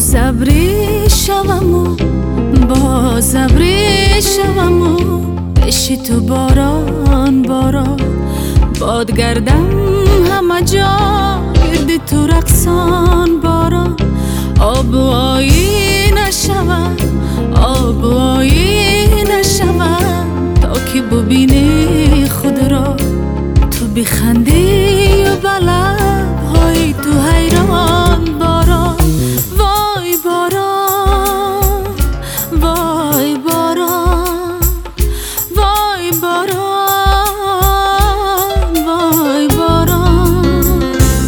ابری شوم و باز ابری شوم و بشی تو باران باران، باد گردم همه جا گردی تو رقصان باران. آب و آیینه شوم، آب و آیینه شوم، تا که ببینی خود را تو بخندی و بلب‌های تو حیران باران. وای باران، وای باران، وای باران، وای باران.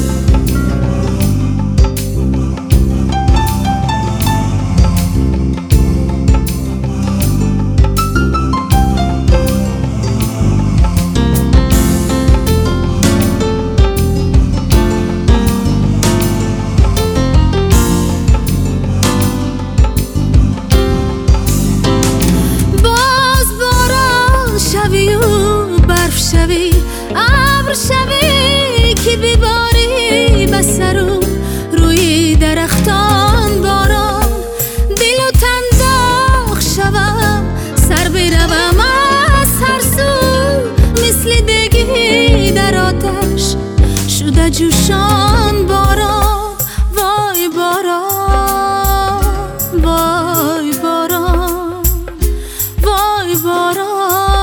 شوی ابر شوی که بباری بسرو روی درختان باران. دل و تن داغ شوم، سر بروم از هر سو، مثل دگی در آتش شده جوشان باران. وای باران، وای باران، وای باران.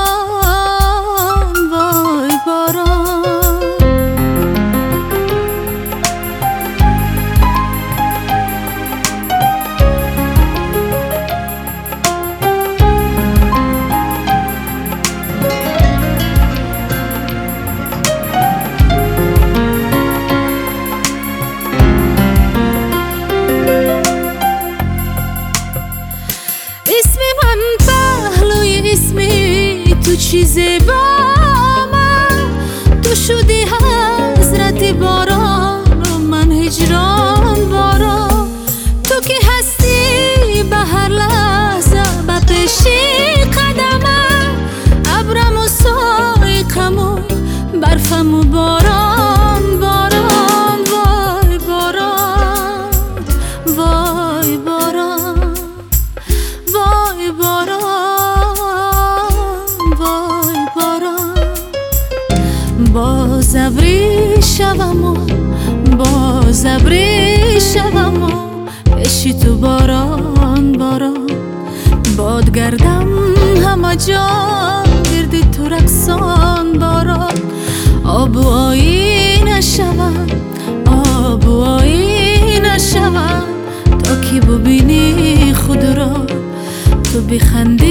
تو چیزی با من، تو شدی حضرت باران و من هجران باران. تو که هستی به هر لحظه به پیشی قدمم، ابرم و سایقم و برفم و باران باران. وای باران، وای باران، وای باران. باز ابری شوم و باز ابری شوم و بشی تو باران باران، باد گردم همه جا گردی تو رقصان باران. آب و آیینه شوم، آب و آیینه شوم، تا که ببینی خود را تو بخندی